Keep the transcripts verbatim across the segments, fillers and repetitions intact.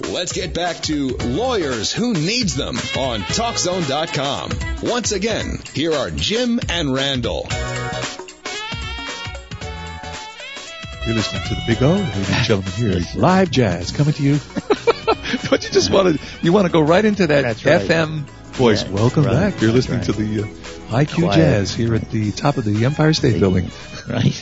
let's get back to Lawyers Who Needs Them on Talk Zone dot com. Once again, here are Jim and Randall. You're listening to the Big O, ladies and gentlemen. Here, live jazz coming to you. Don't you just want to? You want to go right into that That's right. F M voice? Yeah, Welcome right. back. You're That's listening right. to the uh, I Q Quiet. Jazz here at the top of the Empire State Building. Right.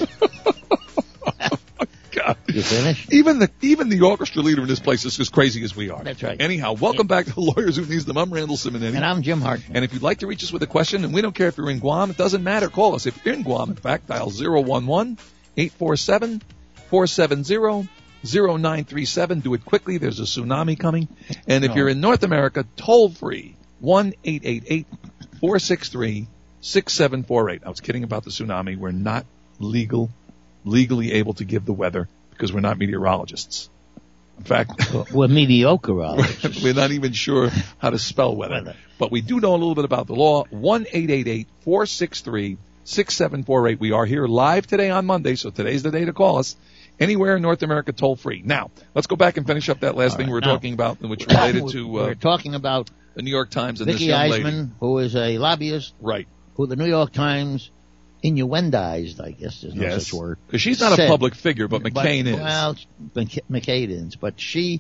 God. You finished? Even the even the orchestra leader in this place is as crazy as we are. That's right. Anyhow, welcome back to Lawyers Who Needs Them. I'm Randall Simonetti. And I'm Jim Hartman. And if you'd like to reach us with a question, and we don't care if you're in Guam, it doesn't matter. Call us. If you're in Guam, in fact, dial zero one one, eight four seven, four seven zero, zero nine three seven. Do it quickly. There's a tsunami coming. And if No. you're in North America, toll free, one eight eight eight, four six three, six seven four eight. I was kidding about the tsunami. We're not legal, legally able to give the weather because we're not meteorologists. In fact, We're mediocre-ologists. we're not even sure how to spell weather. Weather. But we do know a little bit about the law. one eight eight eight, four six three, six seven four eight. We are here live today on Monday, so today's the day to call us. Anywhere in North America, toll free. Now, let's go back and finish up that last All thing right. we were Now, talking about, which related we're, to uh, we're talking about the New York Times and Vicky this young Eisman, lady. who is a lobbyist, Right. who the New York Times innuendized, I guess there's no Yes. such word. Because she's not said- a public figure, but McCain is. Well, Mc- McCain is, but she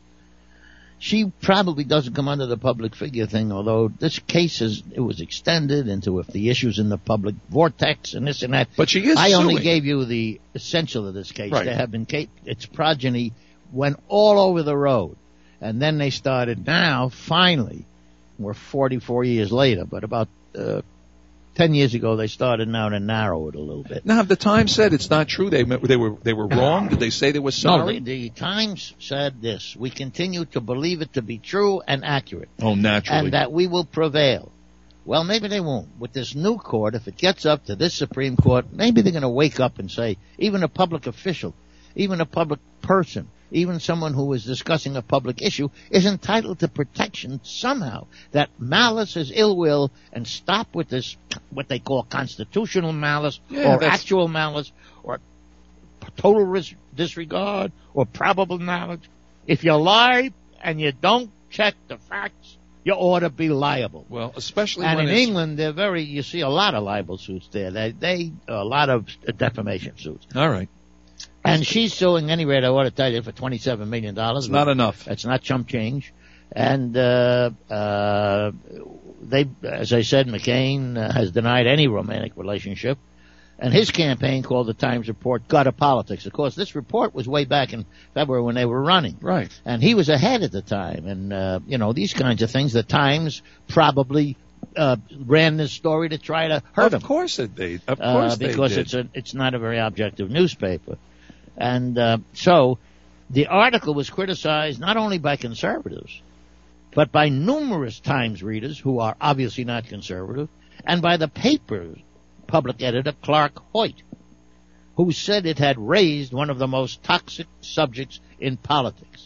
she probably doesn't come under the public figure thing, although this case is, it was extended into if the issues in the public vortex and this and that. But she is I only suing. gave you the essential of this case. Right. There have been ca- its progeny went all over the road, and then they started. Now, finally, we're forty-four years later, but about uh, ten years ago they started now to narrow it a little bit. Now, have the Times said it's not true? They they were they were wrong. Did they say they were No, sorry? the, the Times said this: we continue to believe it to be true and accurate, oh, naturally. and that we will prevail. Well, maybe they won't. With this new court, if it gets up to this Supreme Court, maybe they're going to wake up and say, even a public official, even a public person, even someone who is discussing a public issue is entitled to protection somehow. That malice is ill will, and stop with this, what they call constitutional malice, Yeah, or that's- actual malice, or total ris- disregard, or probable knowledge. If you lie and you don't check the facts, you ought to be liable. well, especially And when in it's, England, they're very, you see a lot of libel suits there. They, they, a lot of defamation suits. all right, And she's suing, anyway, I want to tell you, for twenty-seven million dollars. it's not enough. That's not chump change. And, uh, uh, they, as I said, McCain uh, has denied any romantic relationship. And his campaign called the Times report gutter politics. Of course, this report was way back in February when they were running. Right. And he was ahead at the time. And, uh, you know, these kinds of things, the Times probably, uh, ran this story to try to hurt him. Of course it did. Of Uh, course they because did. it's a, it's not a very objective newspaper. And, uh, so the article was criticized not only by conservatives, but by numerous Times readers who are obviously not conservative, and by the paper's public editor, Clark Hoyt, who said it had raised one of the most toxic subjects in politics,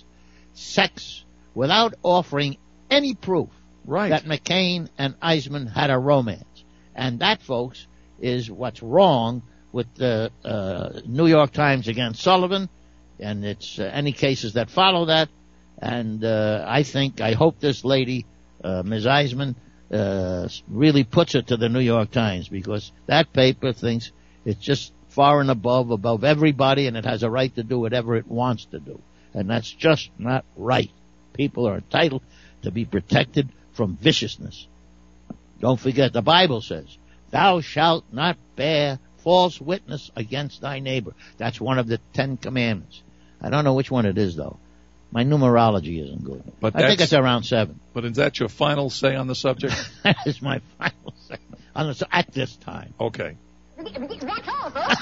sex, without offering any proof right. that McCain and Eisman had a romance. And that, folks, is what's wrong with the uh, New York Times against Sullivan, and it's uh, any cases that follow that. And uh, I think, I hope this lady, uh, Miz Eisman, uh, really puts it to the New York Times, because that paper thinks it's just far and above, above everybody, and it has a right to do whatever it wants to do. And that's just not right. People are entitled to be protected from viciousness. Don't forget, the Bible says, thou shalt not bear false witness against thy neighbor. That's one of the Ten Commandments. I don't know which one it is, though. My numerology isn't good. But I think that's- it's around seven. But is that your final say on the subject? That is my final say on the, at this time. Okay. That's all, folks.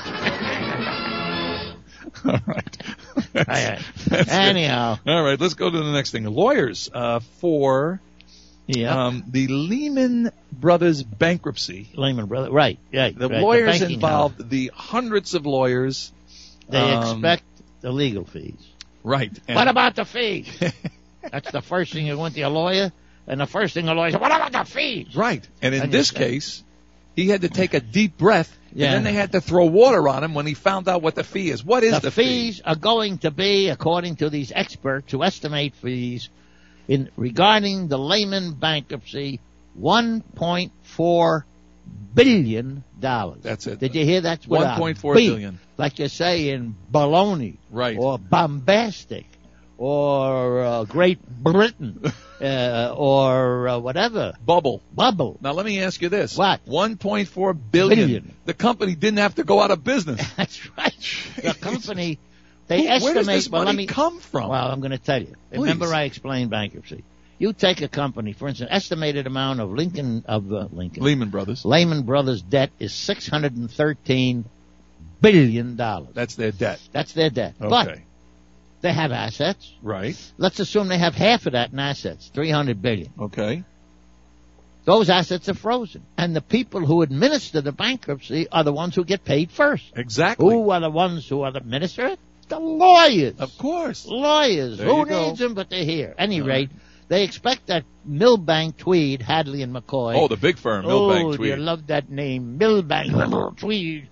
All right. All right. That's Anyhow, good. All right, let's go to the next thing. Lawyers uh, for yeah, um, the Lehman Brothers bankruptcy. Lehman Brothers, right? Right. The right, lawyers banking involved, house. the hundreds of lawyers. They um, expect the legal fees. Right. And What about the fees? That's the first thing you went to your lawyer, and the first thing the lawyer said, what about the fees? Right. And in And you this say- case, he had to take a deep breath, Yeah. and then they had to throw water on him when he found out what the fee is. What is the, the fee? fees are going to be, according to these experts who estimate fees in regarding the Lehman bankruptcy, one point four billion dollars. That's it. Did you hear that? one point four billion. Like you say in baloney. Right. Or bombastic. Or uh, Great Britain. uh, or uh, whatever. Bubble. Bubble. Now let me ask you this. What? one point four billion. Billion. The company didn't have to go out of business. That's right. The company, they Who- estimate. Where does this well, money let me, come from? Well, I'm going to tell you. Please. Remember, I explained bankruptcy. You take a company, for instance, estimated amount of Lincoln of uh, Lincoln Lehman Brothers. Lehman Brothers debt is six hundred thirteen billion dollars. That's their debt. That's their debt. Okay. But they have assets. Right. Let's assume they have half of that in assets, three hundred billion dollars. Okay. Those assets are frozen, and the people who administer the bankruptcy are the ones who get paid first. Exactly. Who are the ones who are the administer it? The lawyers. Of course. Lawyers. There Who you go. needs them? But they're here. At any All rate, they expect that Milbank, Tweed, Hadley, and McCoy. Oh, the big firm, Oh, Milbank do Tweed. you love that name? Milbank, Tweed,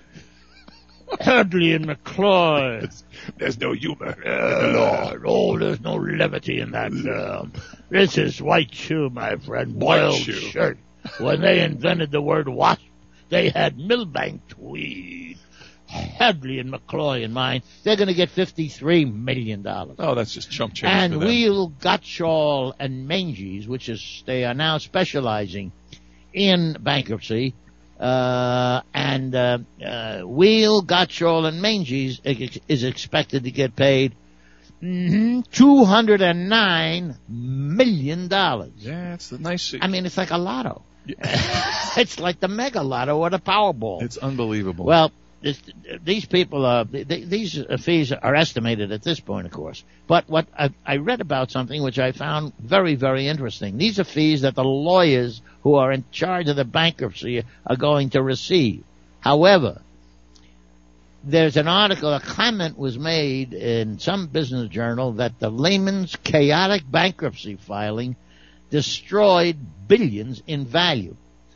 Hadley, and McCoy. There's no humor. Uh, oh, there's no levity in that. Uh, this is white shoe, my friend. White Boiled shoe. shirt. When they invented the word wasp, they had Milbank, Tweed, Hadley, and McCloy in mind. They're going to get fifty-three million dollars. Oh, that's just chump change And for them. Wheel, Gottschall, and Manges, which is, they are now specializing in bankruptcy, uh, and, uh, uh, Wheel, Gottschall, and Manges ex- is expected to get paid mm-hmm, two hundred nine million dollars. Yeah, it's a nice. I mean, it's like a lotto. It's like the mega lotto or the Powerball. It's unbelievable. Well, this, these people, uh, th- these fees are estimated at this point, of course. But what I, I read about something which I found very, very interesting. These are fees that the lawyers who are in charge of the bankruptcy are going to receive. However, there's an article, a comment was made in some business journal that the Lehman's chaotic bankruptcy filing destroyed billions in value.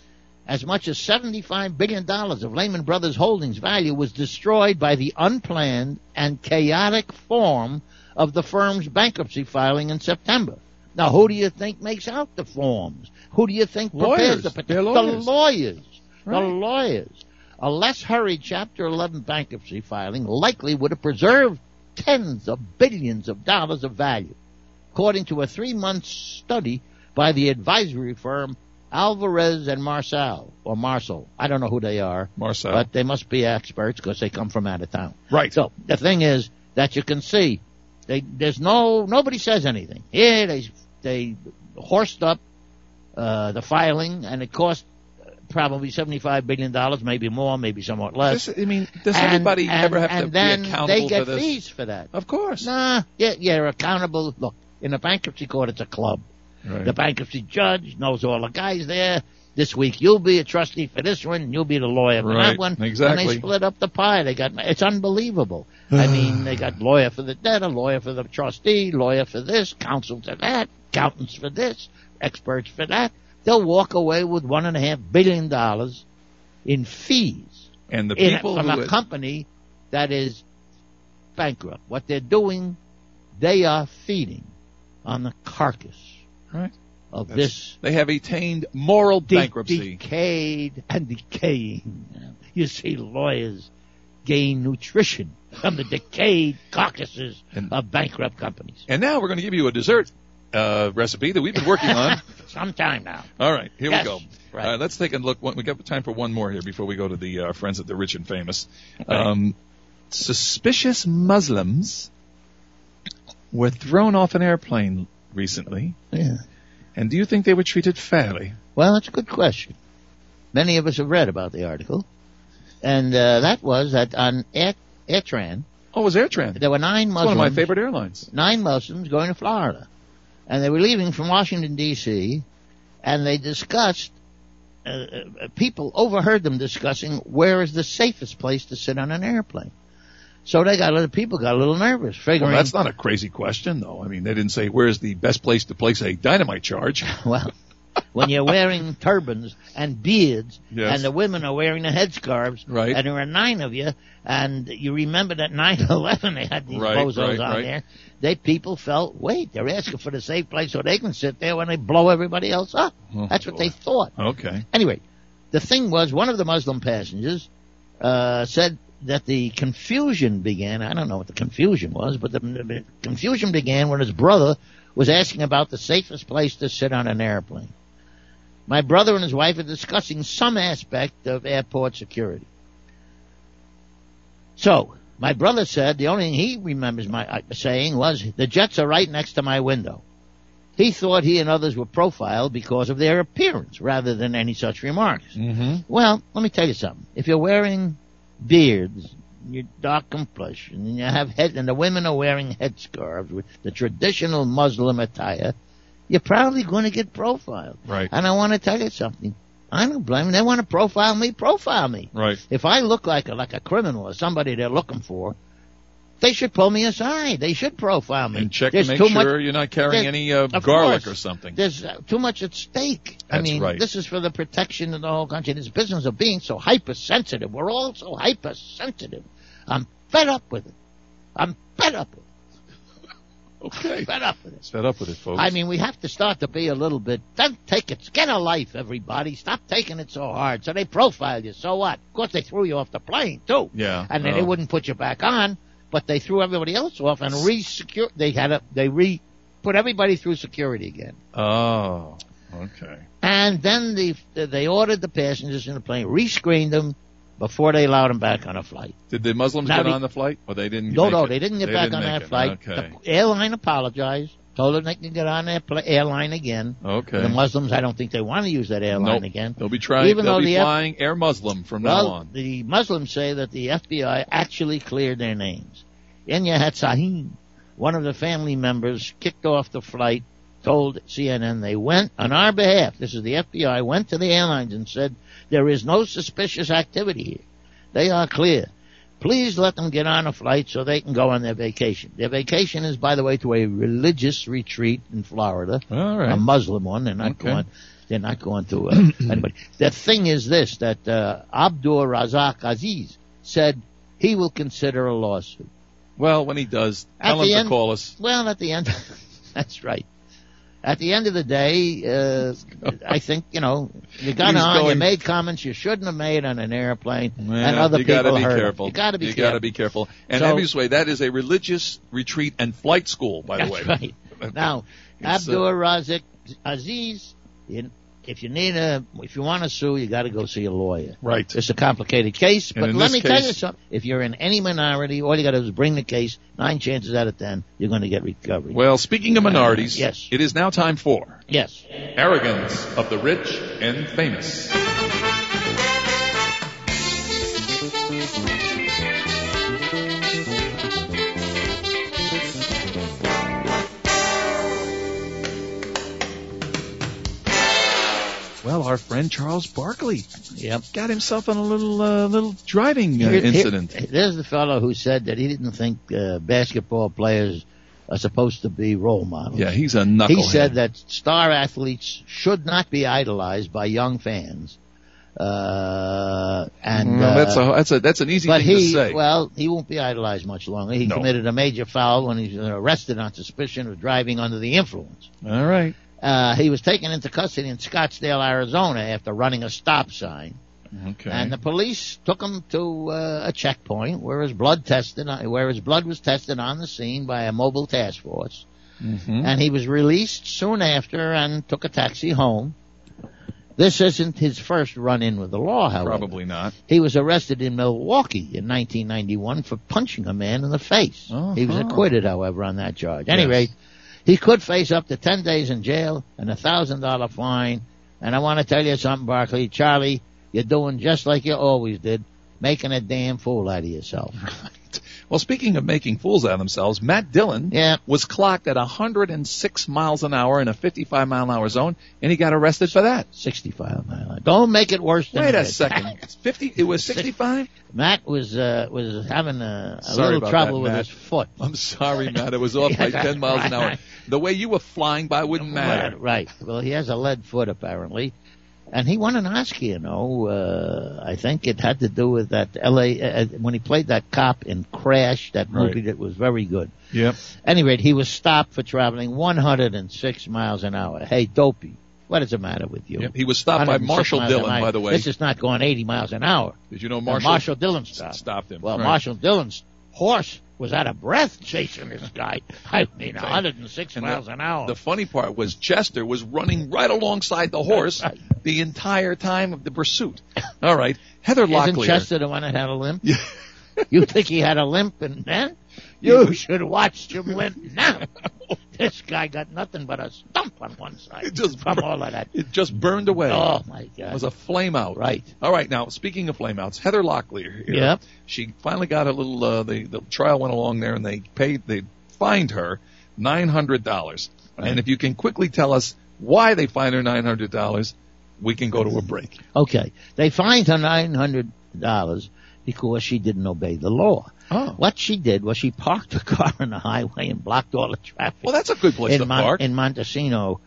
As much as seventy-five billion dollars of Lehman Brothers Holdings value was destroyed by the unplanned and chaotic form of the firm's bankruptcy filing in September. Now, who do you think makes out the forms? Who do you think Lawyers. prepares the They're The lawyers. lawyers. Right. The lawyers. A less hurried Chapter eleven bankruptcy filing likely would have preserved tens of billions of dollars of value, according to a three-month study by the advisory firm Alvarez and Marcel, or Marcel. I don't know who they are. Marcel. But they must be experts because they come from out of town. Right. So the thing is that you can see, they, there's no, nobody says anything. Yeah, they, they horsed up, uh, the filing, and it cost probably seventy-five billion dollars, maybe more, maybe somewhat less. This, I mean, does And- anybody and- ever have and to then be accountable they get for this? fees for that. Of course. Nah, yeah, you're accountable. Look, in a bankruptcy court, it's a club. Right. The bankruptcy judge knows all the guys there. This week you'll be a trustee for this one, and you'll be the lawyer for Right, that one. exactly. And they split up the pie. They got it's unbelievable. I mean, they got lawyer for the debtor, lawyer for the trustee, lawyer for this, counsel for that, accountants for this, experts for that. They'll walk away with one and a half billion dollars in fees And the in, people from who a company that is bankrupt. What they're doing, they are feeding on the carcass Right. of That's- this they have attained moral de- bankruptcy. decayed and decaying. You see lawyers gain nutrition from the decayed carcasses And- of bankrupt companies. And now we're going to give you a dessert uh, recipe that we've been working on. Sometime now. All right, here Yes, we go. right. All right, let's take a look. We got time for one more here before we go to the uh, friends at the rich and famous. Okay. Um, suspicious Muslims were thrown off an airplane recently. Yeah. And do you think they were treated fairly? Well, that's a good question. Many of us have read about the article. And uh, that was that on Air, AirTran, Oh, it was AirTran. there were nine It's Muslims. one of my favorite airlines. Nine Muslims going to Florida. And they were leaving from Washington, D C, and they discussed, uh, uh, people overheard them discussing where is the safest place to sit on an airplane. So they got a little, people got a little nervous, figuring, Well, that's not a crazy question, though. I mean, they didn't say where's the best place to place a dynamite charge. well, when you're wearing turbans and beards, Yes. and the women are wearing the headscarves, Right. and there are nine of you, and you remember that nine eleven they had these Right, bozos right, on right. there. They people felt, wait, they're asking for the safe place so they can sit there when they blow everybody else up. Oh, That's what boy. they thought. Okay. Anyway, the thing was, one of the Muslim passengers uh, said that the confusion began. I don't know what the confusion was, but the, the confusion began when his brother was asking about the safest place to sit on an airplane. My brother and his wife are discussing some aspect of airport security. So, my brother said the only thing he remembers my uh, saying was, the jets are right next to my window. He thought he and others were profiled because of their appearance rather than any such remarks. Mm-hmm. Well, let me tell you something. If you're wearing beards, you're dark complexion, and you have head, and the women are wearing headscarves with the traditional Muslim attire, you're probably going to get profiled. Right. And I want to tell you something. I don't blame them. They want to profile me, profile me. Right. If I look like a, like a criminal or somebody they're looking for, they should pull me aside. They should profile me. And check There's to make too sure much, you're not carrying there- any uh, of garlic course. or something. There's uh, too much at stake. I That's mean, right. this is for the protection of the whole country. This business of being so hypersensitive. We're all so hypersensitive. I'm fed up with it. I'm fed up with it. Okay. Fed up with it. Fed up with it, folks. I mean, we have to start to be a little bit. Don't take it. Get a life, everybody. Stop taking it so hard. So they profiled you. So what? Of course, they threw you off the plane too. Yeah. And then Oh. they wouldn't put you back on, but they threw everybody else off and re-secure. They had a. They re put everybody through security again. Oh. Okay. And then the, they ordered the passengers in the plane, re-screened them before they allowed them back on a flight. Did the Muslims Now get the- on the flight? Or they didn't? No, make no, it? they didn't get They back didn't on make that it. flight. Okay. The airline apologized, told them they can get on that pl- airline again. Okay. The Muslims, I don't think they want to use that airline Nope. again. They'll be trying. Even they'll though be the F- flying Air Muslim from Well, now on. the Muslims say that the F B I actually cleared their names. Enya Hatsahin, one of the family members, kicked off the flight, told C N N they went on our behalf. This is the F B I, went to the airlines and said there is no suspicious activity here. They are clear. Please let them get on a flight so they can go on their vacation. Their vacation is, by the way, to a religious retreat in Florida, All right. a Muslim one. They're not Okay. going. They're not going to uh, anybody. The thing is this: that uh, Abdul Razak Aziz said he will consider a lawsuit. Well, when he does, At tell the him to end- call us. Well, at the end, that's right. At the end of the day, uh, I think, you know, you got He's on, you going- made comments you shouldn't have made on an airplane, and Yeah, other you people gotta be heard 'em. careful. You got to be You careful. gotta be careful. And So- Ebusway, that is a religious retreat and flight school, by the That's way. right. Now, It's, uh, Abdul Razak Aziz, you, if you need a, if you want to sue, you got to go see a lawyer. Right. It's a complicated case, And but in let this me tell case- you something. If you're in any minority, all you got to do is bring the case. Nine chances out of ten, you're going to get recovery. Well, speaking of minorities, Yes. it is now time for Yes. Arrogance of the Rich and Famous. Well, our friend Charles Barkley Yep. got himself in a little uh, little driving uh, Here- here- incident. there's the fellow who said that he didn't think uh, basketball players are supposed to be role models. Yeah, he's a knucklehead. He said that star athletes should not be idolized by young fans. Uh, and Well, uh, that's a that's a that's an easy but thing he, to say. well, he won't be idolized much longer. He No. committed a major foul when he was arrested on suspicion of driving under the influence. All right. Uh, he was taken into custody in Scottsdale, Arizona, after running a stop sign. Okay. And the police took him to uh, a checkpoint where his blood tested, where his blood was tested on the scene by a mobile task force. Mhm. And he was released soon after and took a taxi home. This isn't his first run-in with the law, however. Probably not. He was arrested in Milwaukee in nineteen ninety-one for punching a man in the face. Uh-huh. He was acquitted, however, on that charge. At any Yes. rate, he could face up to ten days in jail and a one thousand dollars fine. And I want to tell you something, Barkley. Charlie, you're doing just like you always did, making a damn fool out of yourself. Well, speaking of making fools out of themselves, Matt Dillon Yeah. was clocked at one hundred six miles an hour in a fifty-five mile an hour zone, and he got arrested for that. sixty-five mile an hour. Don't make it worse than Wait it a is. second. It's fifty. It was sixty-five? Matt was uh, was having a, a Sorry little about trouble that, with Matt. his foot. I'm sorry, Matt. It was off Yeah, by that's ten miles an hour. right. The way you were flying by wouldn't matter. Right. Well, he has a lead foot apparently, and he won an Oscar. You know, uh, I think it had to do with that L A uh, when he played that cop in Crash, that Right. movie that was very good. Yep. Any rate, he was stopped for traveling one hundred six miles an hour. Hey, dopey, what is the matter with you? Yep. He was stopped by one hundred six Marshall miles an Dillon, hour. by the way. This is not going eighty miles an hour. Did you know Marshall, Marshall? Marshall Dillon stopped. stopped him. Well, Right. Marshall Dillon's horse was out of breath chasing this guy. I mean, one hundred six And miles the, an hour. The funny part was Chester was running right alongside the horse Right. the entire time of the pursuit. All right. Heather Isn't Locklear. Chester the one that had a limp? Yeah. You think he had a limp and then? You should watch him limp now. This guy got nothing but a stump on one side It just from bur- all of that. It just burned away. Oh, my It God. was a flame out. Right. All right. Now, speaking of flame outs, Heather Locklear here. Yep. She finally got a little, uh, the, the trial went along there and they paid, they fined her nine hundred dollars. Right. And if you can quickly tell us why they fined her nine hundred dollars, we can go to a break. Okay. They fined her nine hundred dollars because she didn't obey the law. Oh. What she did was she parked her car on the highway and blocked all the traffic. Well, that's a good place in to Mon- park. in Montesino.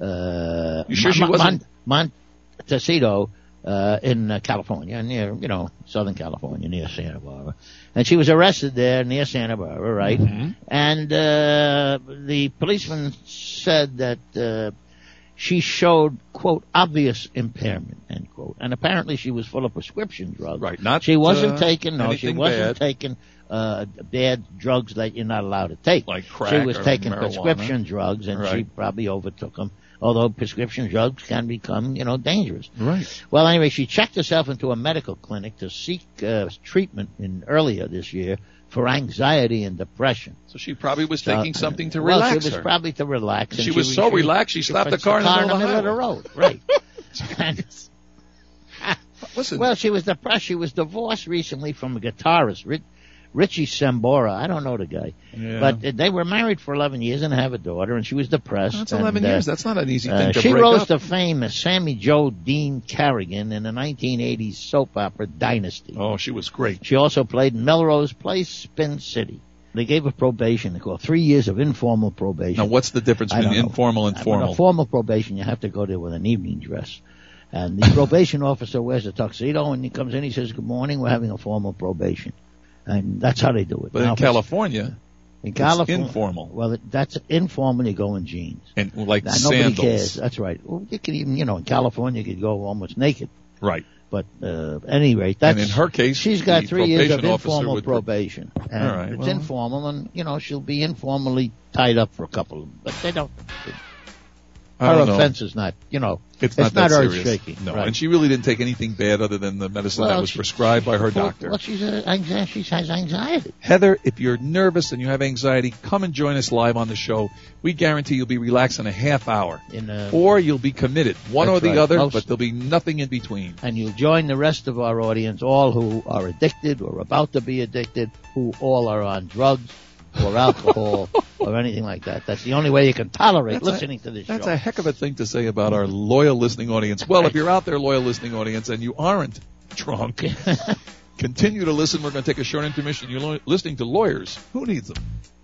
Uh, You sure she Mon- wasn't- Mon- Montecito, uh, in uh, California, near, you know, Southern California, near Santa Barbara. And she was arrested there near Santa Barbara, right? Mm-hmm. And, uh, the policeman said that, uh, she showed, quote, obvious impairment, end quote. And apparently she was full of prescription drugs. Right, not, She wasn't uh, taking, no, she anything wasn't bad. taking, uh, bad drugs that you're not allowed to take. Like crack She was or taking marijuana. prescription drugs, and she Right. probably overtook them. Although prescription drugs can become, you know, dangerous. Right. Well, anyway, she checked herself into a medical clinic to seek uh, treatment in earlier this year for anxiety and depression. So she probably was So, taking something to well, relax she was her. probably to relax. and She was so relaxed, she stopped the puts car in the in middle the of the middle of the road. Right. And- Listen, well, she was depressed. She was divorced recently from a guitarist, Rich, Richie Sambora. I don't know the guy. Yeah. But uh, they were married for eleven years and have a daughter, and she was depressed. that's and, eleven uh, years. That's not an easy Uh, thing to she break rose up. to fame as Sammy Jo Dean Carrigan in the nineteen eighties soap opera Dynasty. Oh, she was great. She also played in Melrose Place, Spin City. They gave her probation. They call it three years of informal probation. Now, what's the difference I don't between know. informal and Uh, formal? with a formal probation, you have to go there with an evening dress. And the probation officer wears a tuxedo, and he comes in, he says, good morning, we're having a formal probation. And that's how they do it. But Now, in if it's- California, in it's California, informal. Well, it- that's informal, you go in jeans. and like Now, nobody sandals. cares. That's right. Well, you can even, you know, in California, you could go almost naked. Right. But uh, at any rate, that's And in her case, she's got the three years of probation officer informal would- probation. And All right, it's well- informal, and you know she'll be informally tied up for a couple of. But they don't. I Her don't know. offense is not, you know, It's not, it's not that earth serious. shaking. No, right. and she really didn't take anything bad other than the medicine Well, that was she- prescribed by her well, doctor. Well, she's a, anxi- she has anxiety. Heather, if you're nervous and you have anxiety, come and join us live on the show. We guarantee you'll be relaxed in a half hour. In a, Or you'll be committed. One That's or the right. other, Most- but there'll be nothing in between. and you'll join the rest of our audience, all who are addicted or about to be addicted, who all are on drugs or alcohol or anything like that. That's the only way you can tolerate That's a- listening to this That's show. a heck of a thing to say about our loyal listening audience. Well, if you're out there, loyal listening audience, and you aren't drunk, continue to listen. We're going to take a short intermission. You're lo- listening to Lawyers. Who needs them?